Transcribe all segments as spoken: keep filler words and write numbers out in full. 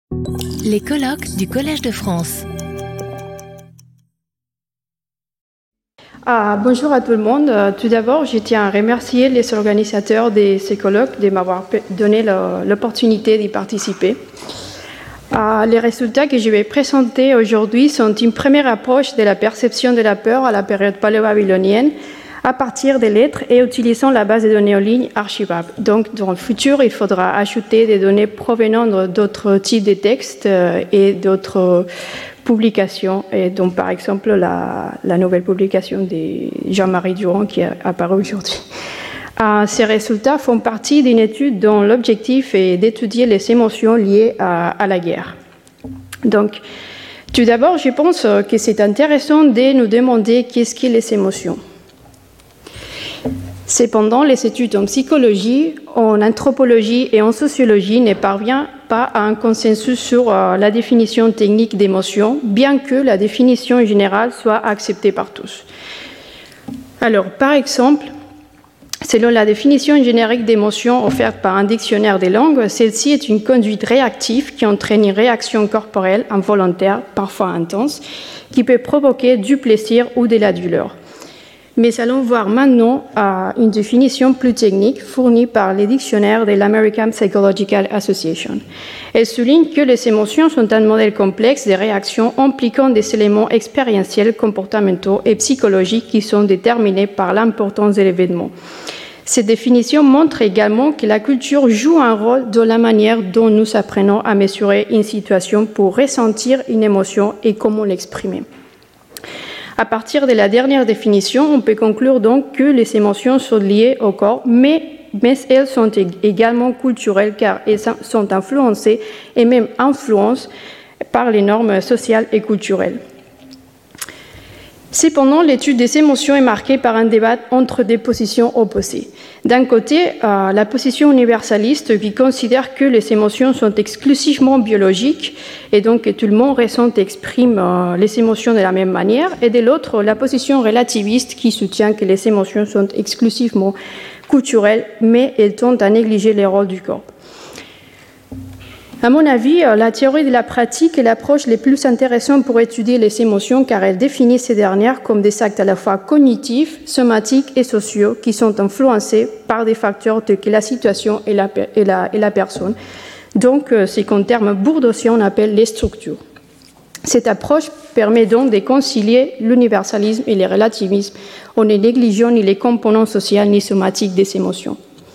Les colloques du Collège de France. Ah, bonjour à tout le monde. Euh, tout d'abord, je tiens à remercier les organisateurs de ces colloques de m'avoir donné l'opportunité d'y participer. Ah, les résultats que je vais présenter aujourd'hui sont une première approche de la perception de la peur à la période paléo-babylonienne à partir des lettres et utilisant la base de données en ligne Archivab. Donc, dans le futur, il faudra ajouter des données provenant d'autres types de textes euh, et d'autres publications, et donc par exemple la, la nouvelle publication de Jean-Marie Durand qui est apparue aujourd'hui. Euh, ces résultats font partie d'une étude dont l'objectif est d'étudier les émotions liées à, à la guerre. Donc, tout d'abord, je pense que c'est intéressant de nous demander qu'est-ce qu'est les émotions. Cependant, les études en psychologie, en anthropologie et en sociologie ne parviennent pas à un consensus sur euh, la définition technique d'émotion, bien que la définition générale soit acceptée par tous. Alors, par exemple, selon la définition générique d'émotion offerte par un dictionnaire des langues, celle-ci est une conduite réactive qui entraîne une réaction corporelle involontaire, parfois intense, qui peut provoquer du plaisir ou de la douleur. Mais allons voir maintenant euh, une définition plus technique fournie par les dictionnaires de l'American Psychological Association. Elle souligne que les émotions sont un modèle complexe de réactions impliquant des éléments expérientiels, comportementaux et psychologiques qui sont déterminés par l'importance de l'événement. Cette définition montre également que la culture joue un rôle dans la manière dont nous apprenons à mesurer une situation pour ressentir une émotion et comment l'exprimer. À partir de la dernière définition, on peut conclure donc que les émotions sont liées au corps, mais, mais elles sont également culturelles car elles sont influencées et même influencées par les normes sociales et culturelles. Cependant, l'étude des émotions est marquée par un débat entre des positions opposées. D'un côté, euh, la position universaliste qui considère que les émotions sont exclusivement biologiques et donc que tout le monde ressent et exprime euh, les émotions de la même manière, et de l'autre, la position relativiste qui soutient que les émotions sont exclusivement culturelles, mais elles tendent à négliger les rôles du corps. À mon avis, la théorie de la pratique est l'approche la plus intéressante pour étudier les émotions car elle définit ces dernières comme des actes à la fois cognitifs, somatiques et sociaux qui sont influencés par des facteurs tels que la situation et la, et la, et la personne. Donc, c'est qu'en termes bourdieusiens, on appelle les structures. Cette approche permet donc de concilier l'universalisme et le relativisme en ne négligeant ni les composants sociaux ni somatiques des émotions.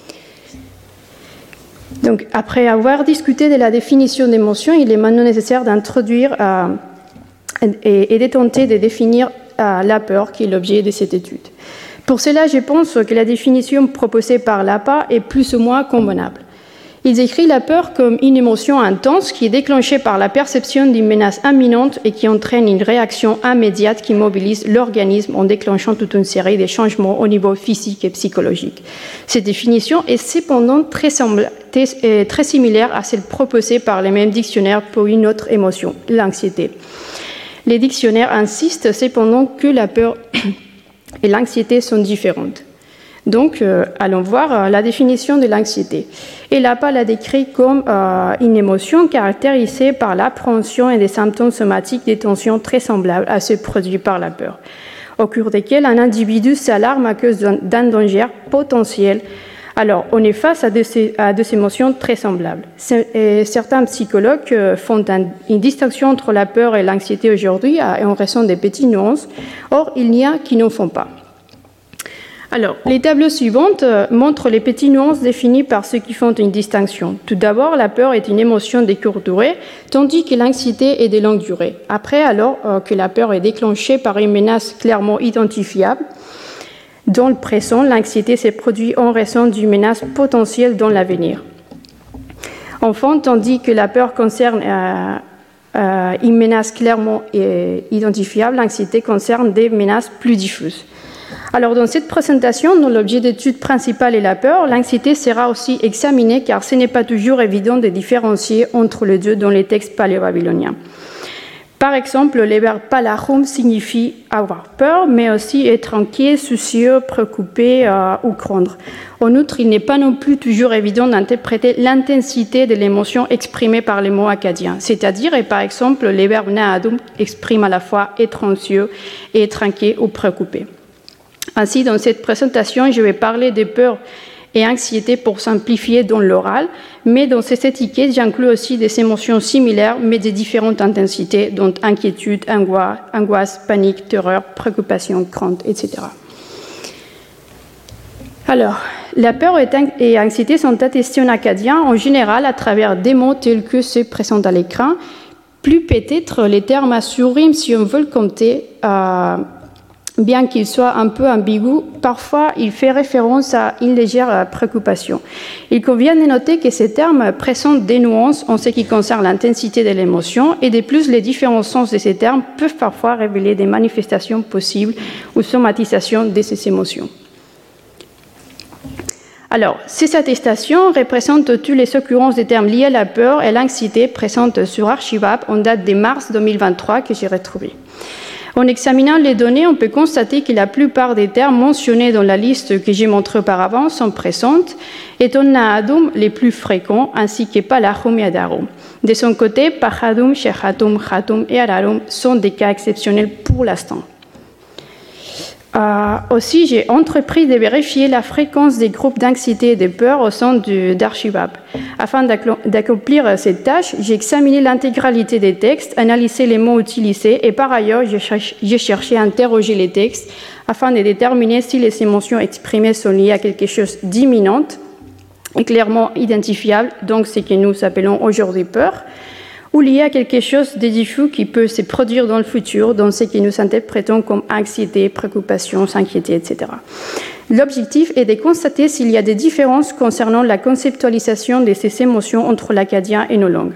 Donc, après avoir discuté de la définition d'émotion, il est maintenant nécessaire d'introduire euh, et, et de tenter de définir euh, la peur, qui est l'objet de cette étude. Pour cela, je pense que la définition proposée par l'A P A est plus ou moins convenable. Il décrit la peur comme une émotion intense qui est déclenchée par la perception d'une menace imminente et qui entraîne une réaction immédiate qui mobilise l'organisme en déclenchant toute une série de changements au niveau physique et psychologique. Cette définition est cependant très, très, très similaire à celle proposée par les mêmes dictionnaires pour une autre émotion, l'anxiété. Les dictionnaires insistent cependant que la peur et l'anxiété sont différentes. Donc, euh, allons voir euh, la définition de l'anxiété. Et l'A P A la décrit comme euh, une émotion caractérisée par l'appréhension et des symptômes somatiques des tensions très semblables à ceux produits par la peur, au cours desquels un individu s'alarme à cause d'un danger potentiel. Alors, on est face à deux, à deux émotions très semblables. Et certains psychologues euh, font un, une distinction entre la peur et l'anxiété aujourd'hui en raison des petites nuances. Or, il y a qui n'en font pas. Alors, les tableaux suivants montrent les petites nuances définies par ceux qui font une distinction. Tout d'abord, la peur est une émotion de courte durée, tandis que l'anxiété est de longue durée. Après, alors euh, que la peur est déclenchée par une menace clairement identifiable, dans le présent, l'anxiété se produit en raison d'une menace potentielle dans l'avenir. Enfin, tandis que la peur concerne euh, euh, une menace clairement euh, identifiable, l'anxiété concerne des menaces plus diffuses. Alors, dans cette présentation, dont l'objet d'étude principal est la peur, l'anxiété sera aussi examinée car ce n'est pas toujours évident de différencier entre les deux dans les textes paléo-babyloniens. Par exemple, le verbe palahum signifie avoir peur, mais aussi être inquiet, soucieux, préoccupé euh, ou craindre. En outre, il n'est pas non plus toujours évident d'interpréter l'intensité de l'émotion exprimée par les mots acadiens. C'est-à-dire, et par exemple, les verbes naadum expriment à la fois être anxieux et être inquiet ou préoccupé. Ainsi, dans cette présentation, je vais parler des peurs et anxiété pour simplifier dans l'oral, mais dans ces étiquettes, j'inclus aussi des émotions similaires, mais de différentes intensités, dont inquiétude, angoisse, angoisse, panique, terreur, préoccupation, crainte, et cetera. Alors, la peur et l'anxiété sont attestées en acadien, en général, à travers des mots tels que ceux présents à l'écran, plus peut-être les termes à sourire si on veut le compter, euh, bien qu'il soit un peu ambigu, parfois il fait référence à une légère préoccupation. Il convient de noter que ces termes présentent des nuances en ce qui concerne l'intensité de l'émotion et de plus, les différents sens de ces termes peuvent parfois révéler des manifestations possibles ou somatisations de ces émotions. Alors, ces attestations représentent toutes les occurrences des termes liés à la peur et l'anxiété présentes sur Archivab en date de mars deux mille vingt-trois que j'ai retrouvées. En examinant les données, on peut constater que la plupart des termes mentionnés dans la liste que j'ai montrée auparavant sont présentes, étant naadum les plus fréquents, ainsi que palahum et adarum. De son côté, pahadum, shehatum, khatum et adarum sont des cas exceptionnels pour l'instant. Euh, aussi, j'ai entrepris de vérifier la fréquence des groupes d'anxiété et de peur au sein d'Archivab. Afin d'accomplir cette tâche, j'ai examiné l'intégralité des textes, analysé les mots utilisés et par ailleurs, j'ai cherché à interroger les textes afin de déterminer si les émotions exprimées sont liées à quelque chose d'imminent et clairement identifiable, donc ce que nous appelons aujourd'hui peur, ou lié à quelque chose de diffus qui peut se produire dans le futur, dans ce que nous interprétons comme anxiété, préoccupation, s'inquiéter, et cetera. L'objectif est de constater s'il y a des différences concernant la conceptualisation de ces émotions entre l'acadien et nos langues.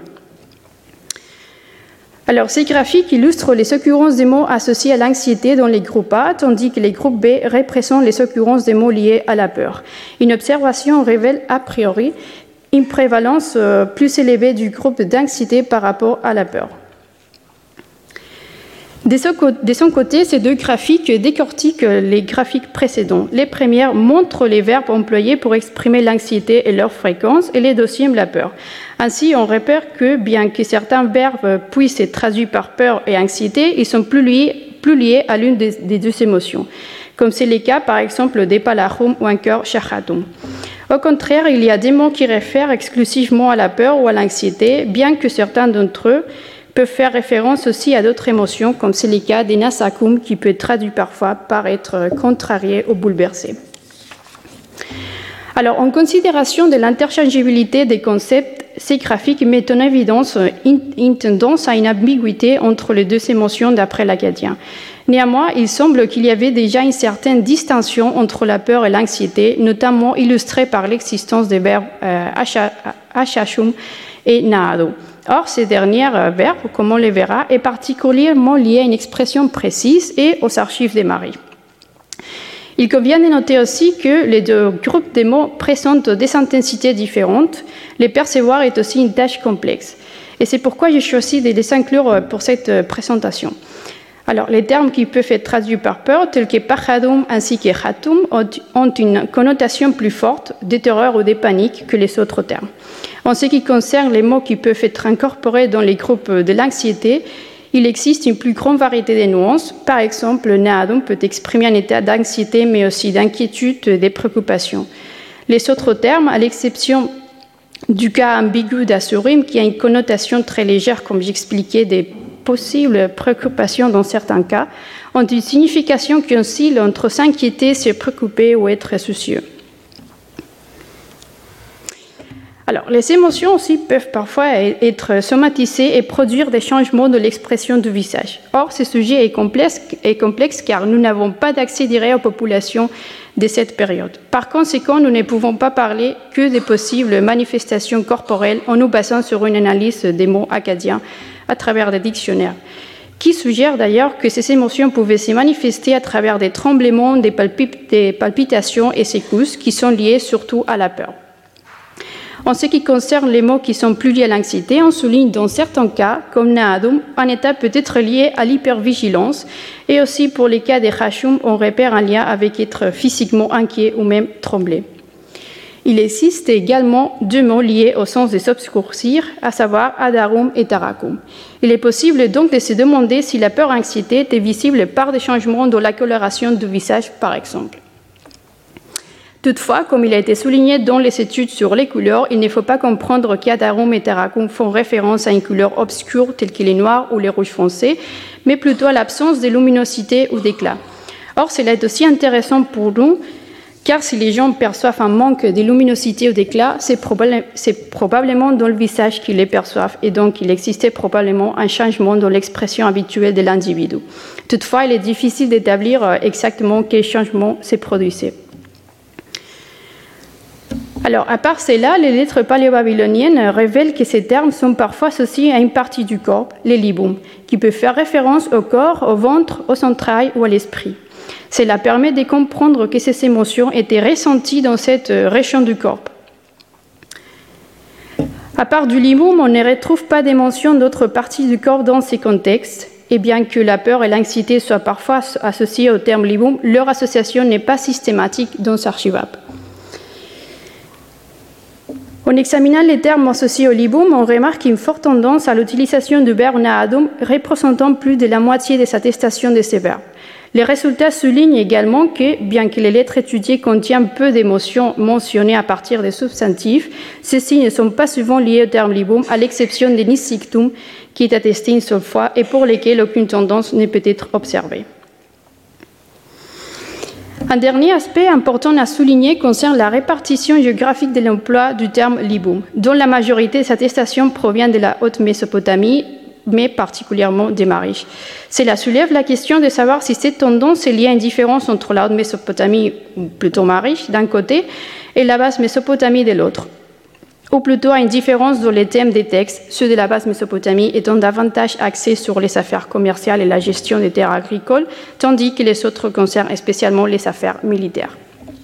Alors, ces graphiques illustrent les occurrences des mots associés à l'anxiété dans les groupes A, tandis que les groupes B représentent les occurrences des mots liés à la peur. Une observation révèle a priori une prévalence plus élevée du groupe d'anxiété par rapport à la peur. De son côté, ces deux graphiques décortiquent les graphiques précédents. Les premières montrent les verbes employés pour exprimer l'anxiété et leur fréquence, et les deuxièmes la peur. Ainsi, on repère que, bien que certains verbes puissent être traduits par peur et anxiété, ils sont plus liés, plus liés à l'une des, des deux émotions, comme c'est le cas, par exemple, des palahum ou encore shahatum. Au contraire, il y a des mots qui réfèrent exclusivement à la peur ou à l'anxiété, bien que certains d'entre eux peuvent faire référence aussi à d'autres émotions, comme c'est le cas des nasakum, qui peut être traduit parfois par être contrarié ou bouleversé. Alors, en considération de l'interchangeabilité des concepts, ces graphiques mettent en évidence une tendance à une ambiguïté entre les deux émotions d'après l'acadien. Néanmoins, il semble qu'il y avait déjà une certaine distinction entre la peur et l'anxiété, notamment illustrée par l'existence des verbes euh, ashashum et naado. Or, ces derniers verbes, comme on les verra, est particulièrement lié à une expression précise et aux archives des maris. Il convient de noter aussi que les deux groupes de mots présentent des intensités différentes. Les percevoir est aussi une tâche complexe. Et c'est pourquoi j'ai choisi de les inclure pour cette présentation. Alors, les termes qui peuvent être traduits par peur, tels que pahadum ainsi que khatum, ont une connotation plus forte de terreur ou de panique que les autres termes. En ce qui concerne les mots qui peuvent être incorporés dans les groupes de l'anxiété, il existe une plus grande variété de nuances. Par exemple, le naadum peut exprimer un état d'anxiété, mais aussi d'inquiétude et de préoccupation. Les autres termes, à l'exception du cas ambigu d'asurim, qui a une connotation très légère, comme j'expliquais, des possibles préoccupations dans certains cas, ont une signification qui oscille entre s'inquiéter, se préoccuper ou être soucieux. Alors, les émotions aussi peuvent parfois être somatisées et produire des changements de l'expression du visage. Or, ce sujet est complexe, est complexe car nous n'avons pas d'accès direct aux populations de cette période. Par conséquent, nous ne pouvons pas parler que des possibles manifestations corporelles en nous basant sur une analyse des mots acadiens à travers des dictionnaires, qui suggèrent d'ailleurs que ces émotions pouvaient se manifester à travers des tremblements, des, palpit- des palpitations et secousses qui sont liées surtout à la peur. En ce qui concerne les mots qui sont plus liés à l'anxiété, on souligne dans certains cas, comme Nahadum, un état peut être lié à l'hypervigilance, et aussi pour les cas des Khashum, on repère un lien avec être physiquement inquiet ou même trembler. Il existe également deux mots liés au sens de s'obscurcir, à savoir Adarum et Tarakum. Il est possible donc de se demander si la peur-anxiété était visible par des changements dans la coloration du visage, par exemple. Toutefois, comme il a été souligné dans les études sur les couleurs, il ne faut pas comprendre qu'Adarum et Tarakum font référence à une couleur obscure telle que les noirs ou les rouges foncés, mais plutôt à l'absence de luminosité ou d'éclat. Or, cela est aussi intéressant pour nous, car si les gens perçoivent un manque de luminosité ou d'éclat, c'est probable, probablement dans le visage qu'ils les perçoivent, et donc il existait probablement un changement dans l'expression habituelle de l'individu. Toutefois, il est difficile d'établir exactement quel changement s'est produit. Alors, à part cela, les lettres paléo-babyloniennes révèlent que ces termes sont parfois associés à une partie du corps, les libum, qui peut faire référence au corps, au ventre, aux entrailles ou à l'esprit. Cela permet de comprendre que ces émotions étaient ressenties dans cette région du corps. À part du libum, on ne retrouve pas de mention d'autres parties du corps dans ces contextes, et bien que la peur et l'anxiété soient parfois associées au terme libum, leur association n'est pas systématique dans Sarchivab. En examinant les termes associés au libum, on remarque une forte tendance à l'utilisation du verbe Nahadum, représentant plus de la moitié des attestations de ces verbes. Les résultats soulignent également que, bien que les lettres étudiées contiennent peu d'émotions mentionnées à partir des substantifs, ceux-ci ne sont pas souvent liés au terme libum, à l'exception des nisictum, qui est attesté une seule fois et pour lesquels aucune tendance ne peut être observée. Un dernier aspect important à souligner concerne la répartition géographique de l'emploi du terme libum, dont la majorité des attestations provient de la Haute-Mésopotamie, mais particulièrement des Marish. Cela soulève la question de savoir si cette tendance est liée à une différence entre la Haute-Mésopotamie, ou plutôt Marish, d'un côté, et la Basse-Mésopotamie de l'autre, ou plutôt à une différence dans les thèmes des textes, ceux de la Basse-Mésopotamie étant davantage axés sur les affaires commerciales et la gestion des terres agricoles, tandis que les autres concernent spécialement les affaires militaires.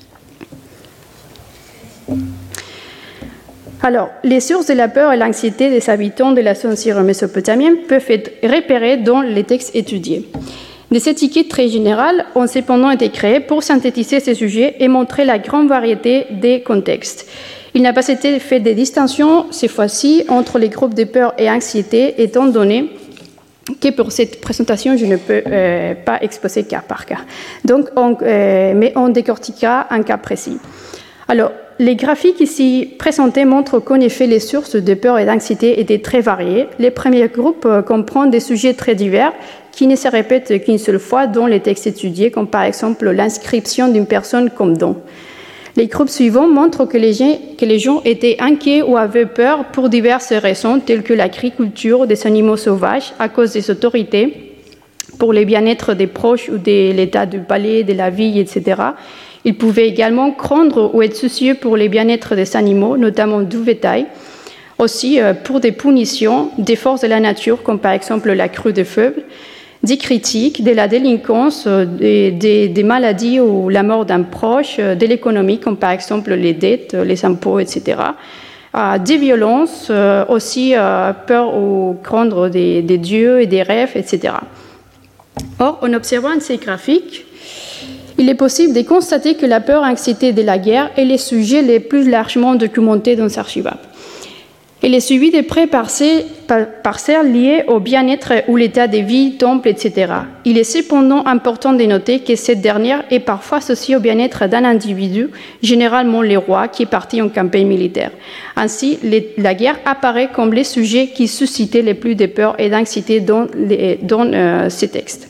Alors, les sources de la peur et l'anxiété des habitants de la zone syro-mésopotamienne peuvent être repérées dans les textes étudiés. Des étiquettes très générales ont cependant été créées pour synthétiser ces sujets et montrer la grande variété des contextes. Il n'a pas été fait de distinction, cette fois-ci, entre les groupes de peur et anxiété, étant donné que pour cette présentation, je ne peux euh, pas exposer cas par cas. Donc, on, euh, mais on décortiquera un cas précis. Alors, les graphiques ici présentés montrent qu'en effet, les sources de peur et d'anxiété étaient très variées. Les premiers groupes euh, comprennent des sujets très divers qui ne se répètent qu'une seule fois dans les textes étudiés, comme par exemple l'inscription d'une personne comme don. Les groupes suivants montrent que les, gens, que les gens étaient inquiets ou avaient peur pour diverses raisons, telles que l'agriculture des animaux sauvages à cause des autorités, pour le bien-être des proches ou de l'état du palais, de la vie, et cetera. Ils pouvaient également craindre ou être soucieux pour le bien-être des animaux, notamment du bétail, aussi pour des punitions des forces de la nature, comme par exemple la crue des feux, des critiques, de la délinquance, des, des, des maladies ou la mort d'un proche, de l'économie, comme par exemple les dettes, les impôts, et cetera. Euh, des violences, euh, aussi euh, peur ou craindre des, des dieux et des rêves, et cetera. Or, en observant ces graphiques, il est possible de constater que la peur et l'anxiété de la guerre est le sujet le plus largement documenté dans Sarchivab. Elle est suivie de près par, ces, par, par celles liées au bien-être ou l'état de vie, temple, et cetera. Il est cependant important de noter que cette dernière est parfois associée au bien-être d'un individu, généralement le roi, qui est parti en campagne militaire. Ainsi, les, la guerre apparaît comme le sujet qui suscitait le plus de peur et d'anxiété dans, les, dans euh, ces textes.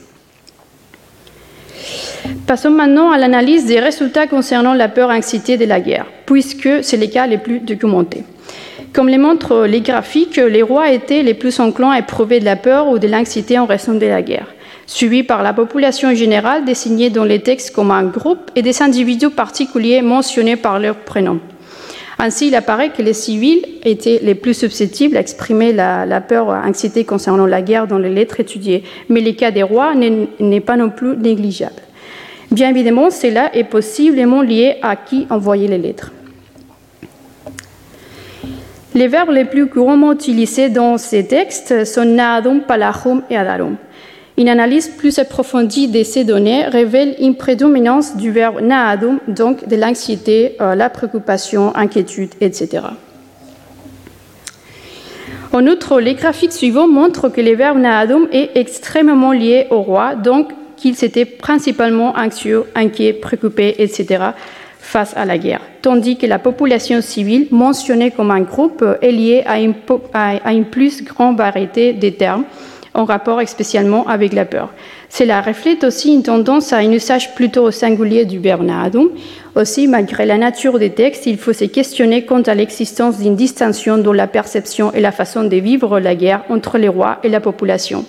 Passons maintenant à l'analyse des résultats concernant la peur et l'anxiété de la guerre, puisque c'est les cas les plus documentés. Comme le montrent les graphiques, les rois étaient les plus enclins à éprouver de la peur ou de l'anxiété en raison de la guerre, suivis par la population générale désignée dans les textes comme un groupe et des individus particuliers mentionnés par leur prénom. Ainsi, il apparaît que les civils étaient les plus susceptibles à exprimer la, la peur ou l'anxiété concernant la guerre dans les lettres étudiées, mais le cas des rois n'est pas non plus négligeable. Bien évidemment, cela est possiblement lié à qui envoyait les lettres. Les verbes les plus couramment utilisés dans ces textes sont naadum, palachum et adarum. Une analyse plus approfondie de ces données révèle une prédominance du verbe naadum, donc de l'anxiété, euh, la préoccupation, inquiétude, et cetera. En outre, les graphiques suivants montrent que le verbe naadum est extrêmement lié au roi, donc qu'ils étaient principalement anxieux, inquiets, préoccupés, et cetera face à la guerre, tandis que la population civile, mentionnée comme un groupe, est liée à une, à une plus grande variété de termes, en rapport spécialement avec la peur. Cela reflète aussi une tendance à un usage plutôt au singulier du verbe naadum. Aussi, malgré la nature des textes, il faut se questionner quant à l'existence d'une distinction dans la perception et la façon de vivre la guerre entre les rois et la population.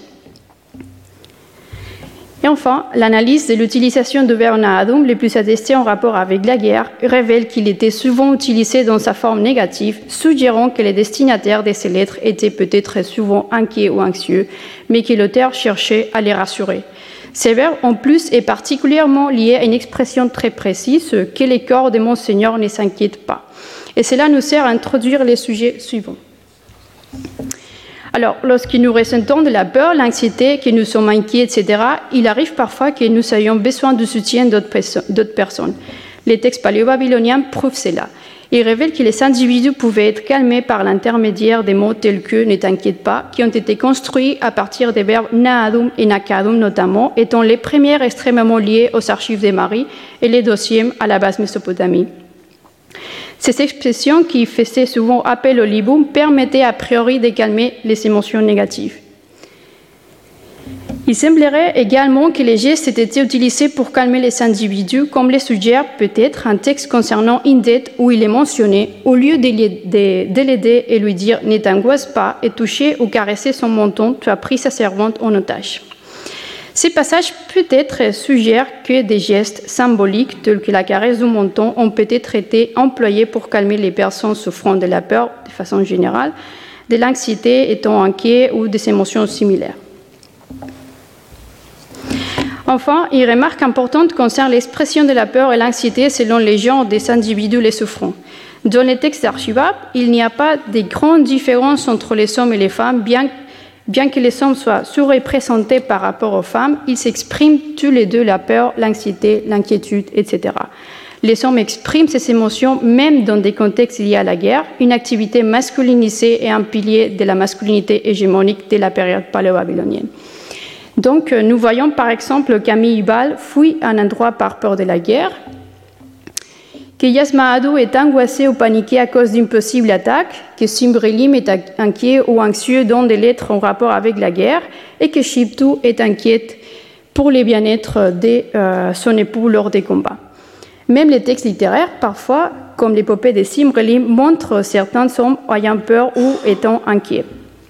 Et enfin, l'analyse de l'utilisation du verbe naadum les plus attestées en rapport avec la guerre révèle qu'il était souvent utilisé dans sa forme négative, suggérant que les destinataires de ces lettres étaient peut-être souvent inquiets ou anxieux, mais que l'auteur cherchait à les rassurer. Ce verbe, en plus, est particulièrement lié à une expression très précise, que les corps de mon Seigneur ne s'inquiètent pas. Et cela nous sert à introduire les sujets suivants. Alors, lorsque nous ressentons de la peur, l'anxiété, que nous sommes inquiets, et cetera, il arrive parfois que nous ayons besoin du soutien d'autres personnes. Les textes paléo-babyloniens prouvent cela. Ils révèlent que les individus pouvaient être calmés par l'intermédiaire des mots tels que « ne t'inquiète pas », qui ont été construits à partir des verbes « naadum » et « nakadum » notamment, étant les premières extrêmement liées aux archives des Maris et les deuxièmes à la base Mésopotamie. Ces expressions, qui faisaient souvent appel au libum, permettaient a priori de calmer les émotions négatives. Il semblerait également que les gestes aient été utilisés pour calmer les individus, comme le suggère peut-être un texte concernant Indet où il est mentionné, au lieu de l'aider et lui dire « ne t'angoisse pas » et toucher ou caresser son menton, tu as pris sa servante en otage. Ces passages peut-être suggèrent que des gestes symboliques tels que la caresse du menton ont peut-être été employés pour calmer les personnes souffrant de la peur de façon générale, de l'anxiété, étant inquiets ou des émotions similaires. Enfin, une remarque importante concerne l'expression de la peur et l'anxiété selon les genres des individus les souffrant. Dans les textes d'Archibald, il n'y a pas de grande différence entre les hommes et les femmes, bien que Bien que les hommes soient sous-représentés par rapport aux femmes, ils expriment tous les deux la peur, l'anxiété, l'inquiétude, et cetera. Les hommes expriment ces émotions même dans des contextes liés à la guerre, une activité masculinisée et un pilier de la masculinité hégémonique de la période paléo-babylonienne. Donc, nous voyons par exemple qu'Ami Ibal fuit un endroit par peur de la guerre, que Yasmahadou est angoissé ou paniqué à cause d'une possible attaque, que Simbrilim est inquiet ou anxieux dans des lettres en rapport avec la guerre, et que Shiptu est inquiète pour le bien-être de euh, son époux lors des combats. Même les textes littéraires, parfois, comme l'épopée de Simbrilim, montrent certains hommes ayant peur ou étant inquiets.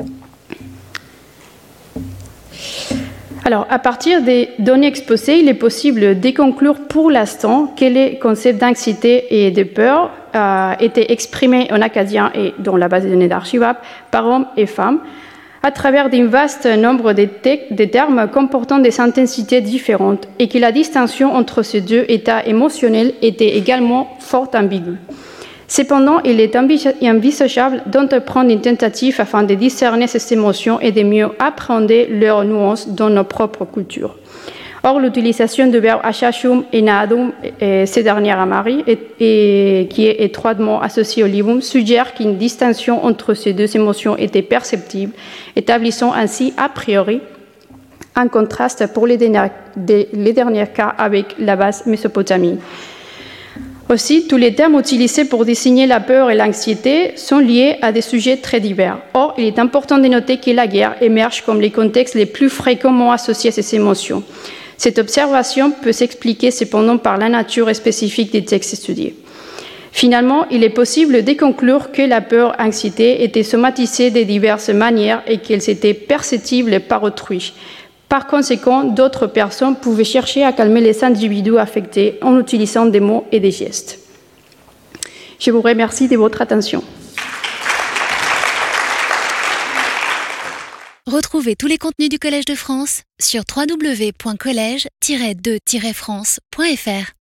Alors, à partir des données exposées, il est possible de conclure pour l'instant que les concepts d'anxiété et de peur euh, étaient exprimés en acadien et dans la base de données d'Archibald par hommes et femmes à travers d'un vaste nombre de, de termes comportant des intensités différentes et que la distinction entre ces deux états émotionnels était également fort ambiguë. Cependant, il est envisageable d'entreprendre une tentative afin de discerner ces émotions et de mieux appréhender leurs nuances dans nos propres cultures. Or, l'utilisation du verbe achachum et naadum, et ces dernières à Marie, et, et, qui est étroitement associée au libum, suggère qu'une distinction entre ces deux émotions était perceptible, établissant ainsi a priori un contraste pour les derniers, les derniers cas avec la base Mésopotamie. Aussi, tous les termes utilisés pour désigner la peur et l'anxiété sont liés à des sujets très divers. Or, il est important de noter que la guerre émerge comme les contextes les plus fréquemment associés à ces émotions. Cette observation peut s'expliquer cependant par la nature spécifique des textes étudiés. Finalement, il est possible de conclure que la peur et l'anxiété étaient somatisées de diverses manières et qu'elles étaient perceptibles par autrui. Par conséquent, d'autres personnes pouvaient chercher à calmer les individus affectés en utilisant des mots et des gestes. Je vous remercie de votre attention. Retrouvez tous les contenus du Collège de France sur w w w point collège tiret de tiret france point f r.